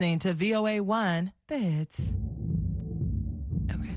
To VOA1, the hits. Okay.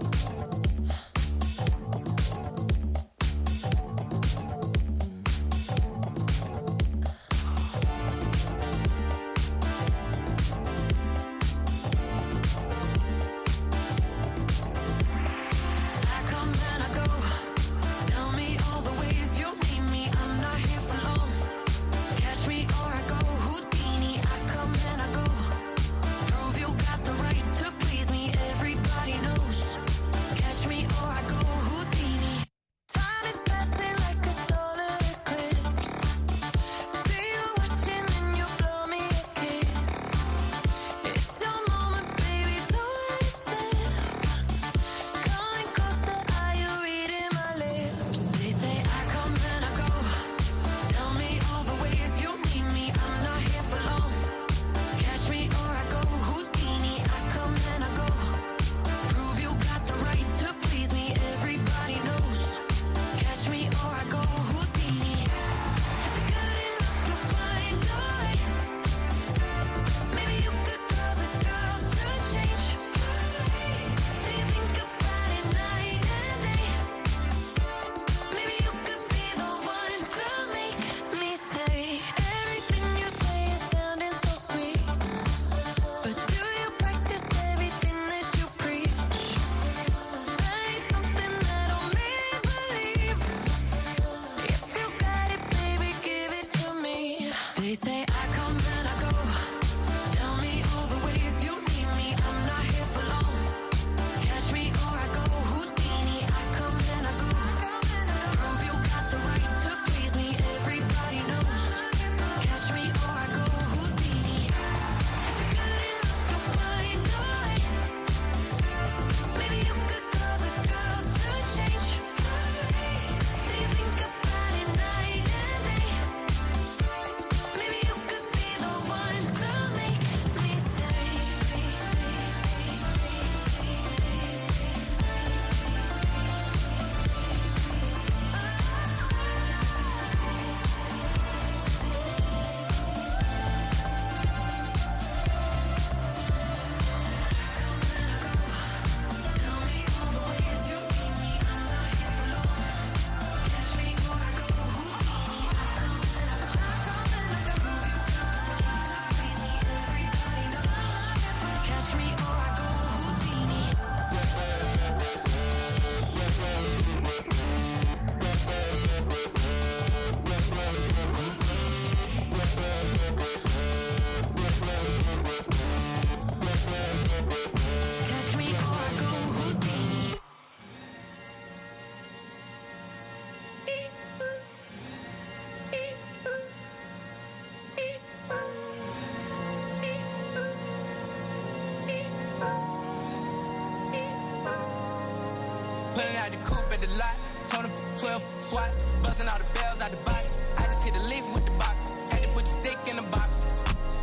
Pulling out the coupe at the lot, told him 12 swat, busting all the bells out the box. I just hit a lick with the box, had to put the stick in the box.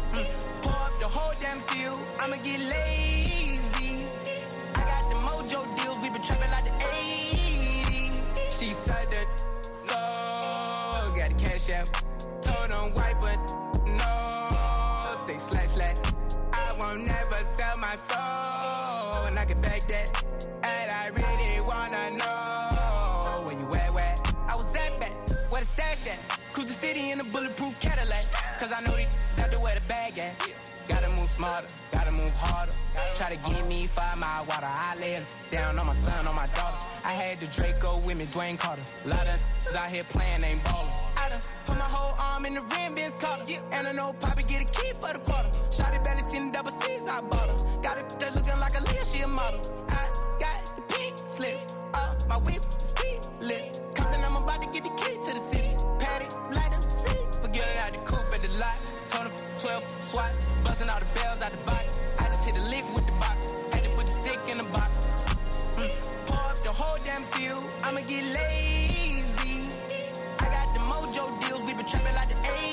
Pour up the whole damn seal, I'ma get lazy. I got the mojo deals, we been trapping like the 80s. She said that, so got the cash out. Told him wipe it, no, say slash slash. I won't never sell my soul, and I can back that. And I really wanna know where you at, where I was at back, where the stash at. Cruise the city in a bulletproof Cadillac, cause I know these out to where the bag at. Gotta move smarter, gotta move harder. Try to give me 5 mile water. I lay it down on my son, on my daughter. I had the Draco with me, Dwayne Carter. A lot of out here playing, ain't ballin'. I done put my whole arm in the rim, Vince Carter. And I know Poppy get a key for the quarter. Shotty barely seen the double C's, I bought her. Got it that looking like a Leah, she a model. I got the pink slip up, my whip's speedless. Compton, I'm about to get the key to the city. Patty, light up the city. Forgetting out the coupe at the lot. Told him 12 swat, busting all the bells out the box. I just hit a lick with the box, had to put the stick in the box. Pour up the whole damn seal, I'ma get lazy. I got the mojo deals, we been trapping like the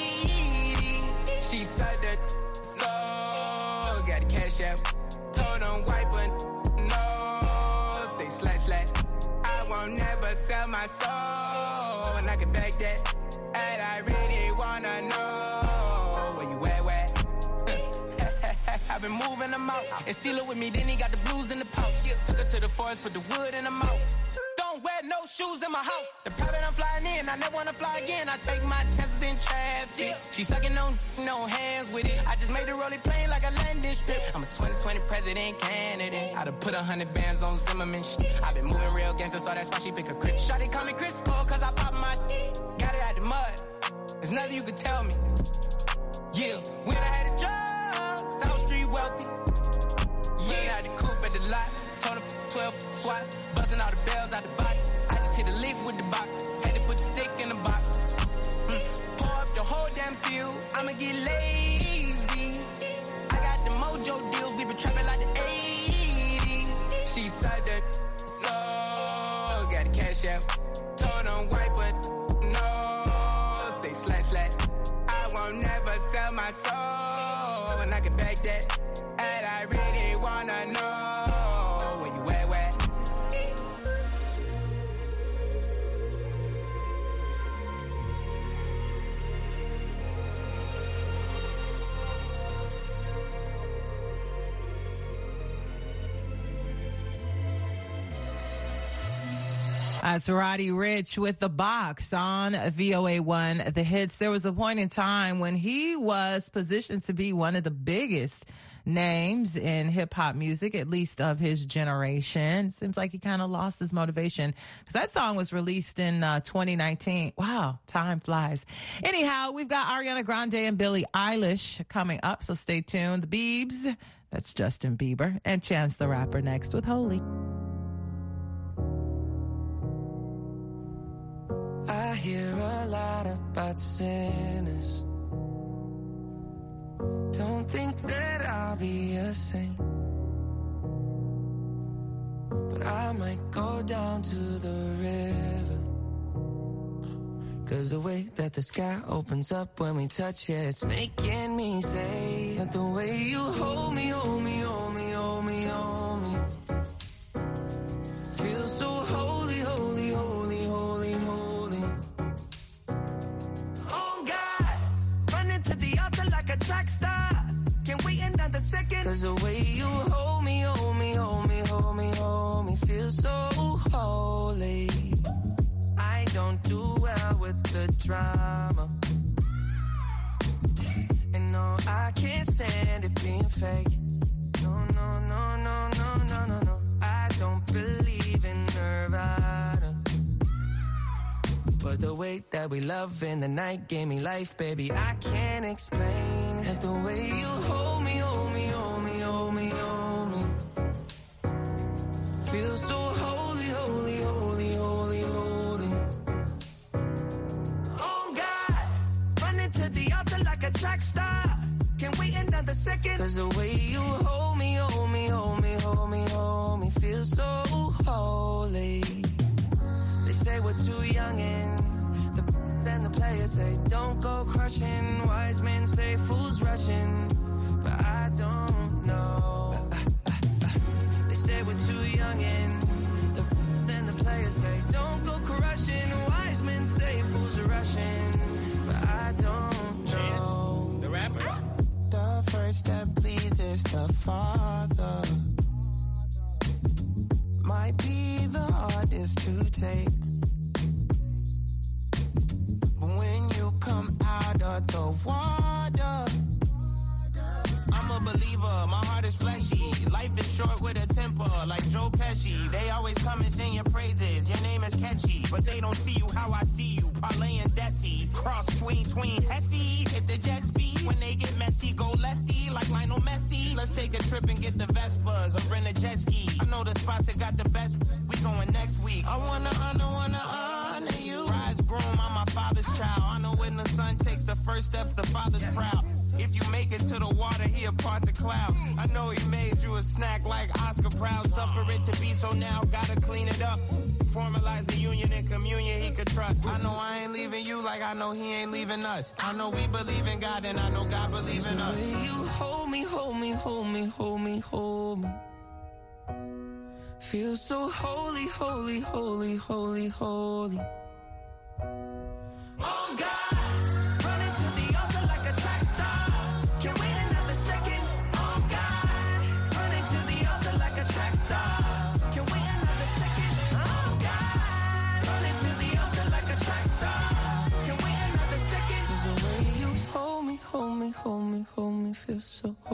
80s. She said that, so got the cash out. Told him wipe it, no, say slash slash. I won't never sell my soul, and I can back that. And I really wanna know where you at, where? I've been moving them out. And steal it with me, then he got the blues in the pouch. Took her to the forest, put the wood in her mouth. Don't wear no shoes in my house. The private I'm flying in, I never wanna fly again. I take my chances in traffic. She sucking on no hands with it. I just made the rolling plane like a landing strip. I'm a 2020 president candidate. I done put 100 bands on Zimmerman shit. I been moving real gangster, so that's why she pick a crit. Shawty call me Crisco, cause I pop my got it out the mud. There's nothing you could tell me. Yeah, when I had a job, South Street wealthy. Yeah, I had the coupe at the lot. Told him 12 swat, busting all the bells out the box. I just hit a lick with the box. Had to put the stick in the box. Pour up the whole damn field. I'ma get lazy. I got the mojo deals. We been trapping like the 80s. She said that so got the cash out. Told them white, but no. Say slash. I won't never sell my soul. And I can back that. And I really wanna know. That's Roddy Ricch with The Box on VOA1 The Hits. There was a point in time when he was positioned to be one of the biggest names in hip-hop music, at least of his generation. Seems like he kind of lost his motivation because that song was released in 2019. Wow, time flies. Anyhow, we've got Ariana Grande and Billie Eilish coming up, so stay tuned. The Biebs, that's Justin Bieber, and Chance the Rapper next with Holy. I hear a lot about sinners. Don't think that I'll be a saint, but I might go down to the river. 'Cause the way that the sky opens up when we touch it, it's making me say that the way you hold me, hold me, hold me, hold me, hold me, feel so holy, holy, holy, holy, holy. Oh God, running to the altar like a track star. Can't wait another second. 'Cause the way you hold me, hold me, hold me, hold me, hold me, feel so holy. I don't do well with the drama, and no, I can't stand it being fake. No, no, no, no, no, no, no, no. I don't believe in Nirvana, but the way that we love in the night gave me life, baby. I can't explain it. The way you hold me, hold me, hold me, hold me, hold me, feel so holy, holy, holy, holy, holy. Oh God, running to the altar like a track star. Can't wait another second. 'Cause the way you hold me, hold me, hold me, hold me, hold me, feel so holy. They say we're too young and then the players say don't go crushing. Wise men say fools rushing, but I don't know. They say we're too young and then the players say don't go crushing. Wise men say fools are rushing, but I don't know. The rapper. The first that pleases the Father might be the hardest to take. When you come out of the water, I'm a believer, my heart is fleshy. Life is short with a temper, like Joe Pesci. They always come and sing your praises, your name is catchy, but they don't see you how I see you. Parlay and Desi, cross tween Hesse. Hit the jet speed, when they get messy, go lefty, like Lionel Messi. Let's take a trip and get the Vespas, or rent a jet ski. I know the spots that got the best, we going next week. I wanna honor you. Rise groom, I'm my father's child. I know when the son takes the first step, the father's proud. If you make it to the water, he'll part the clouds. I know he made you a snack like Oscar Proud. Suffer it to be, so now gotta clean it up. Formalize the union and communion he could trust. I know I ain't leaving you like I know he ain't leaving us. I know we believe in God and I know God believes in us. You hold me, hold me, hold me, hold me, hold me. Feel so holy, holy, holy, holy, holy. Oh God, running to the altar like a track star. Can't wait another second. Oh God.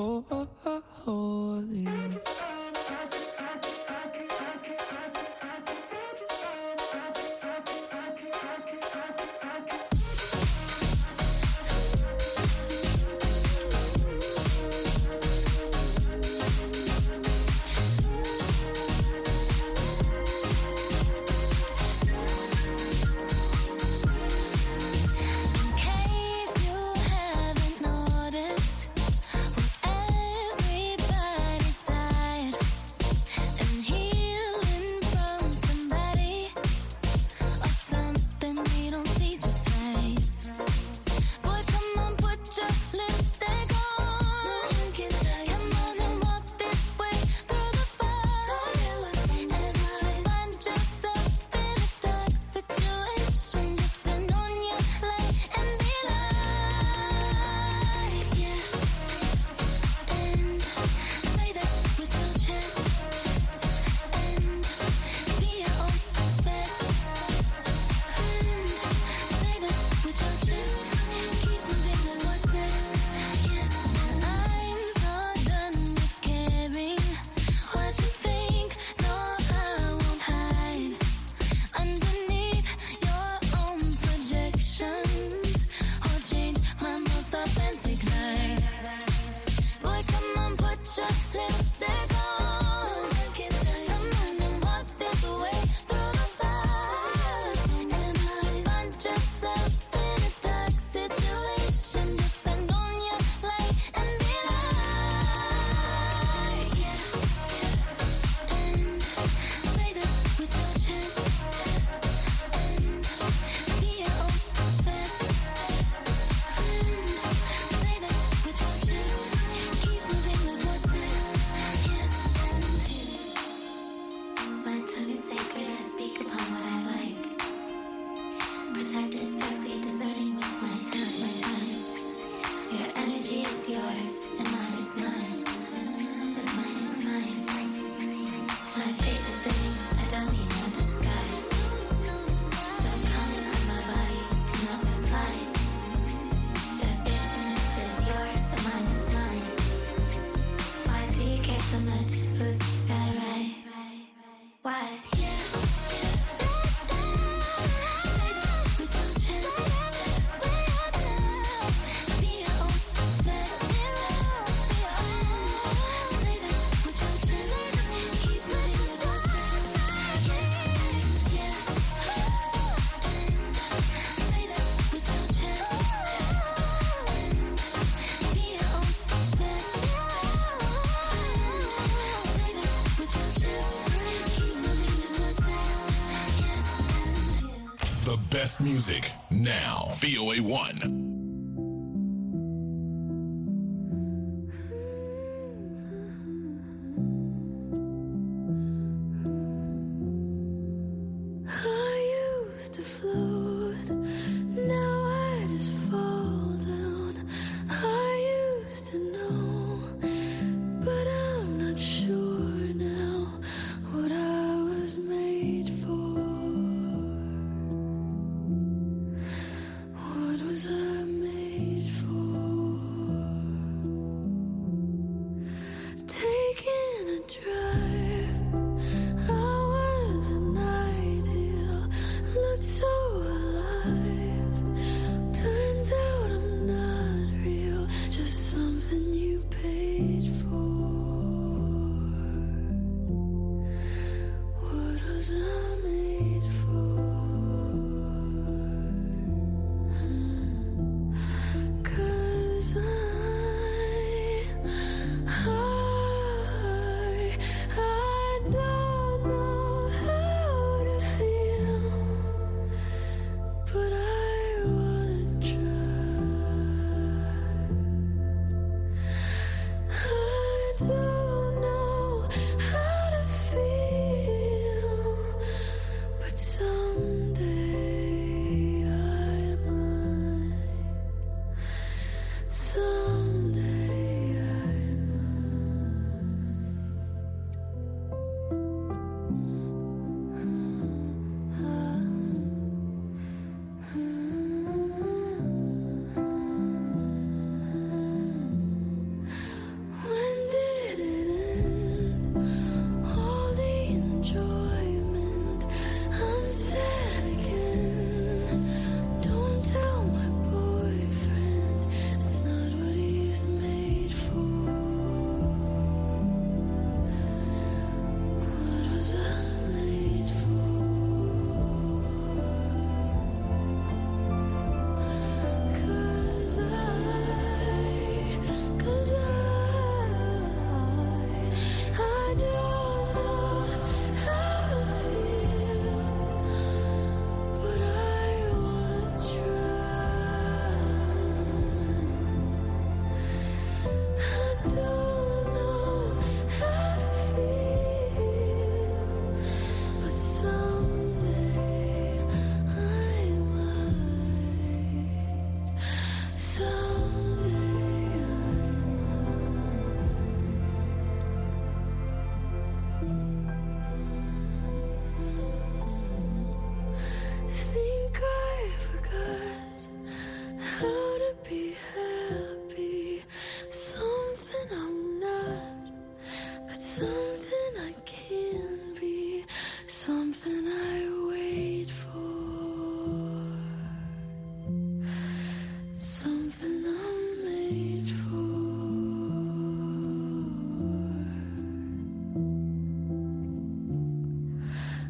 Best music now. VOA1.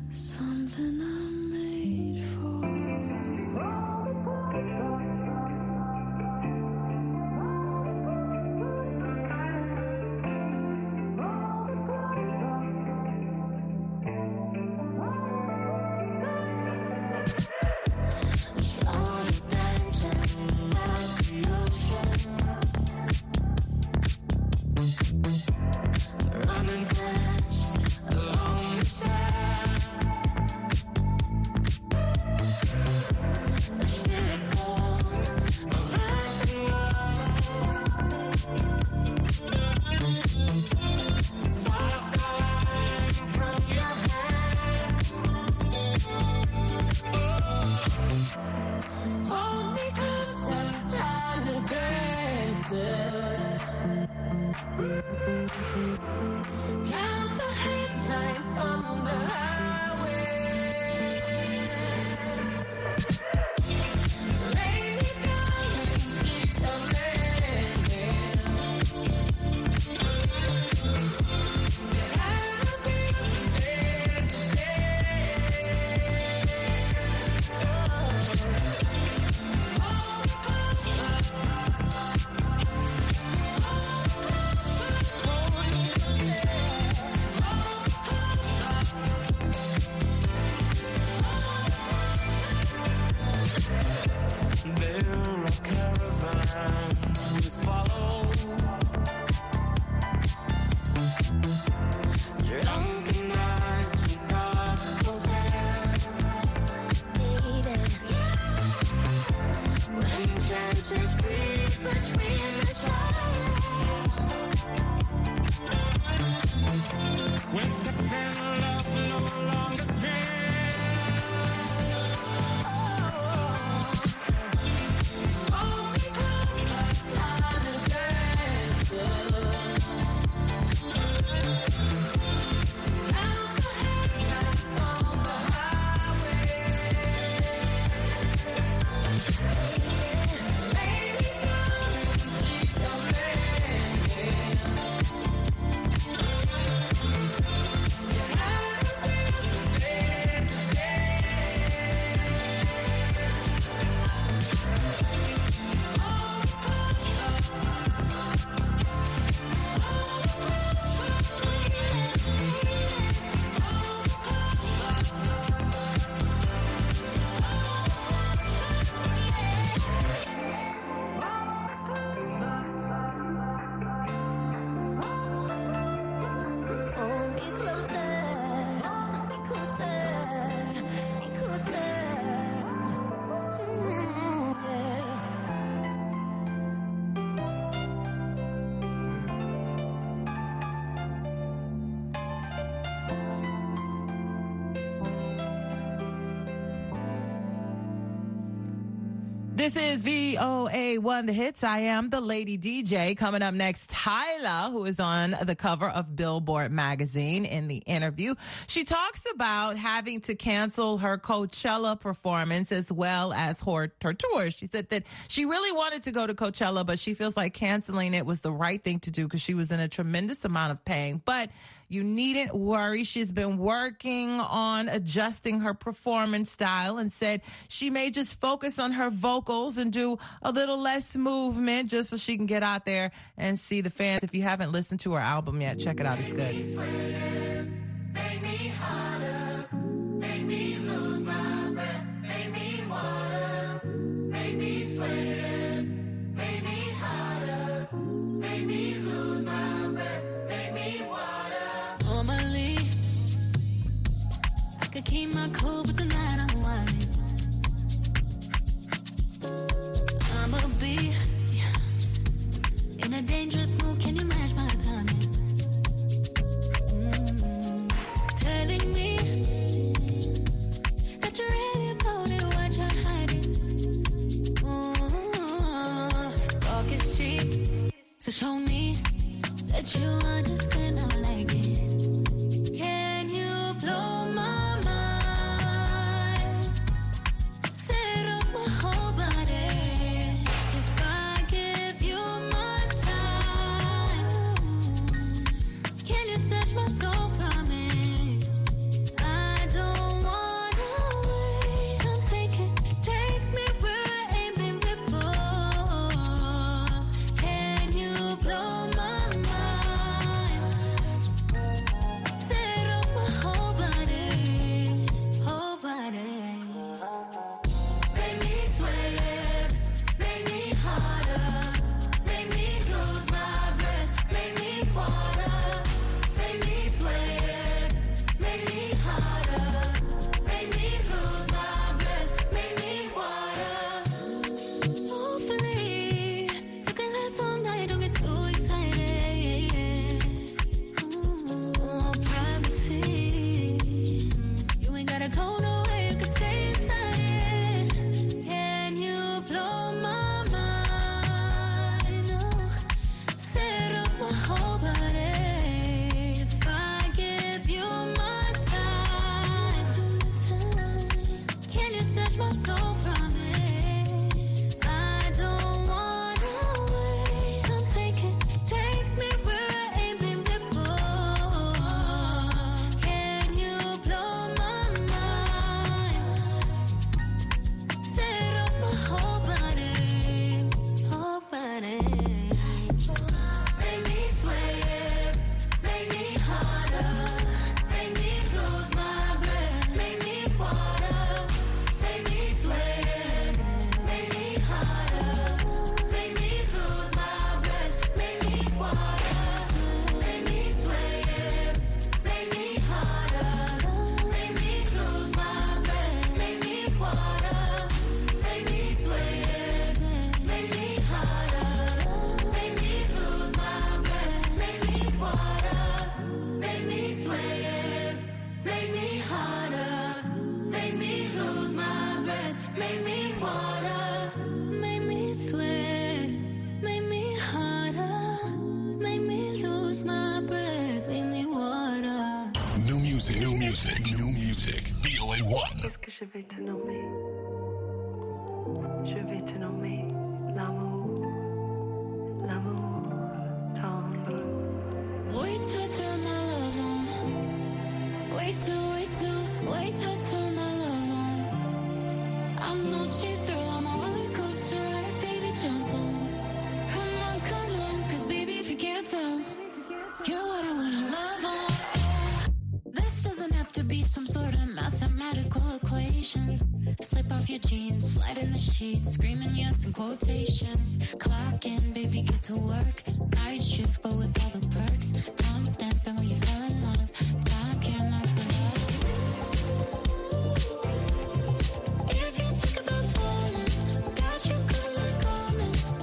something I'm made for. Count the headlights on the highway. Lay me down in the streets of London. There had to be some day There are caravans we follow, drunken nights in dark hotels, baby. When chances breathe between the stars, when sex and love no longer dance. This is VOA1 The Hits. I am the Lady DJ. Coming up next, Tyla, who is on the cover of Billboard magazine. In the interview, she talks about having to cancel her Coachella performance as well as her tour. She said that she really wanted to go to Coachella, but she feels like canceling it was the right thing to do because she was in a tremendous amount of pain. But you needn't worry. She's been working on adjusting her performance style and said she may just focus on her vocals and do a little less movement just so she can get out there and see the fans. If you haven't listened to her album yet, check it out. It's good. Make me harder, make me lose my breath, make me water, make me sweat, make me harder, make me lose my breath, make me water. Normally, I could keep my cool, but tonight I'm whining. I'ma be in a dangerous mood, can you match my timing? Telling me that you're really about it, what you're hiding. Talk is cheap, so show me that you understand how I like it. Can you blow my mind? Set off my whole body. If I give you my time, can you snatch my soul from me? I don't music. VOA1. Qu'est-ce que je vais te nommer? Je vais te nommer l'amour tendre. Wait till I turn my love on. Wait till I turn my love on. I'm no cheap thrill, I'm a roller coaster ride, baby, jump on. Come on, cause baby, if you can't tell, you're what I wanna love on. This doesn't have to be some sort of mathematical equation. Slip off your jeans, slide in the sheets, screaming yes in quotations. Clock in, baby, get to work. Night shift, but with all the perks. Time stamping when you fell in love. Time can't mess with us. If you think about falling, got you covered like garments.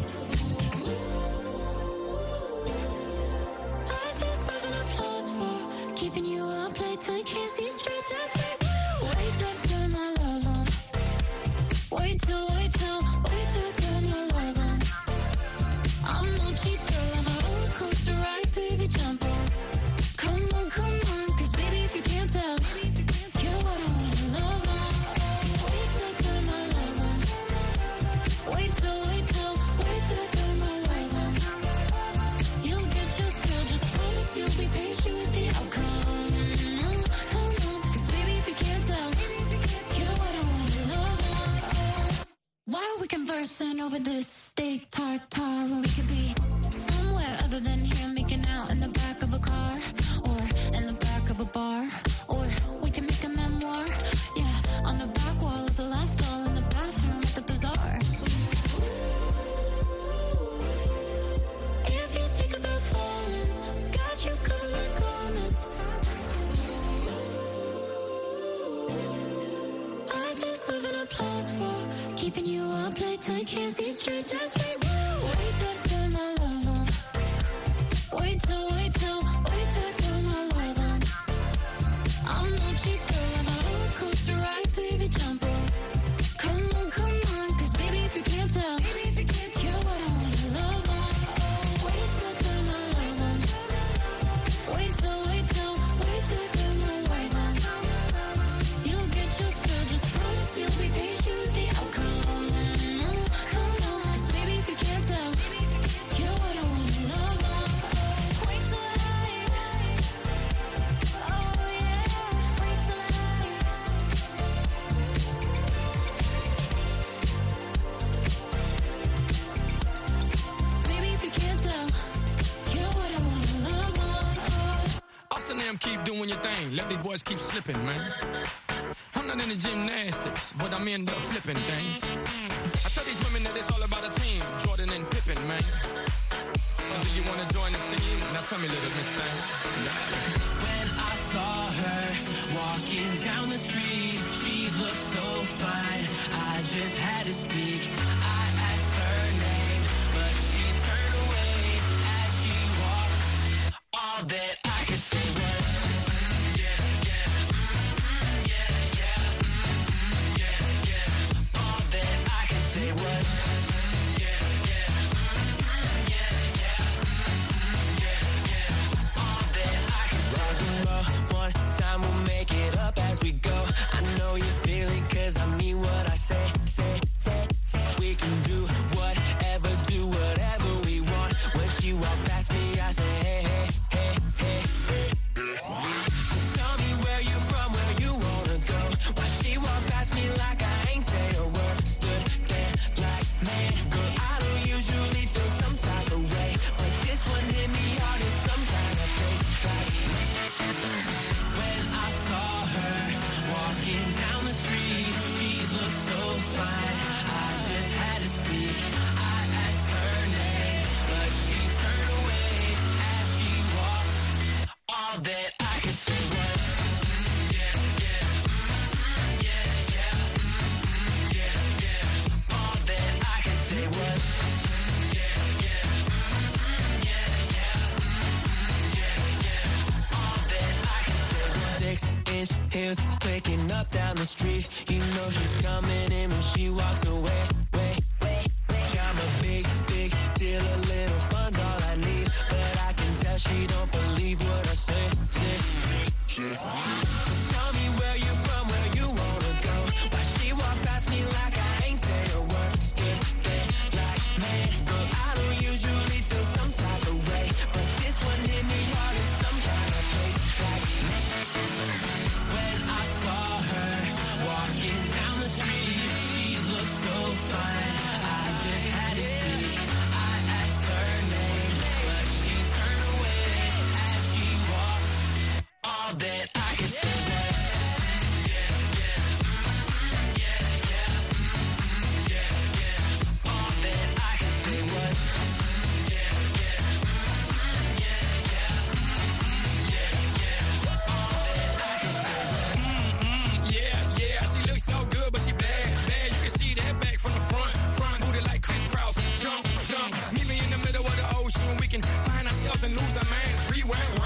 I deserve an applause for keeping you up late till you can't see straight. Just wait till I turn my love on. Wait till I turn my love on. I'm no cheap girl, I'm a roller coaster ride, baby, jump on. Come on, cause baby, if you can't tell, you're what I wanna love on. Wait till I turn my love on. Wait till I turn my love on. You'll get your thrill, just promise you'll be patient with the outcome. Come on, cause baby, if you can't tell, you're what I wanna love on. Why are we conversing over this steak tartare when we could be somewhere other than here, making out in the back of a car or in the back of a bar, or we can make a memoir, yeah, on the back wall of the last stall in the bathroom at the bazaar. If you think about falling, got you covered like garments. I deserve an applause for keeping you up late till you can't see straight. Just wait till I turn my love on. Wait till I turn my love on. I'm no cheap girl, I'm a roller coaster ride, baby, jump on. Come on, cause baby, if you can't tell, you're what I wanna love on. Wait till I turn my love on. Wait till I turn my love on. You'll get your thrill, just promise you'll be patient with the outcome. Come on, cause baby, if you can't tell, you're what I wanna love on. Wait till I, oh yeah, wait till I. Baby, if you can't tell, you're what I wanna love on. Austin them keep doing your thing. Let these boys keep slipping, man. I'm not into gymnastics, but I'm into flipping things. I tell these women that it's all about a team, Jordan and Pippen, man. So do you want to join the team? Now tell me, little miss thing. When I saw her walking down the street, she looked so fine, I just had to speak. I asked her name, but she turned away as she walked. All that I could say was, yeah, yeah, yeah, yeah, yeah, yeah. All that I could say was, yeah, yeah, yeah, yeah, yeah, yeah. All that I could say was, one time we'll make it up as we go. I know you feel it 'cause I mean what I say. We can do whatever we want. When she walked past me, I say, hey, hey, hey, hey, hey. So tell me where you from, where you wanna go. Why she walked past me like I ain't say a word. Stood there like, man, girl, I don't usually feel some type of way, but this one hit me hard in some kind of place. Like, when I saw her walking down the street, she looked so fine, I just had to speak. I asked her name, but she turned away as she walked. All that I could say was, yeah, yeah, yeah, yeah, yeah, yeah. All that I could say was, yeah, yeah, yeah, yeah, yeah, yeah. All that I could say was 6-inch heels clicking up down the street. You know she's coming in when she walks away. I'm a big deal, a little fun's all I need, but I can tell she don't believe what I say. Tell me where you from, where you wanna go. Why she walk past me like I ain't say a word. Still been like, man, girl, I don't usually feel some type of way, but this one hit me hard in some kind of place. Like, when I saw her walking down the street, she looked so fine. I just had to speak. I asked her name, but she turned away as she walked. All that I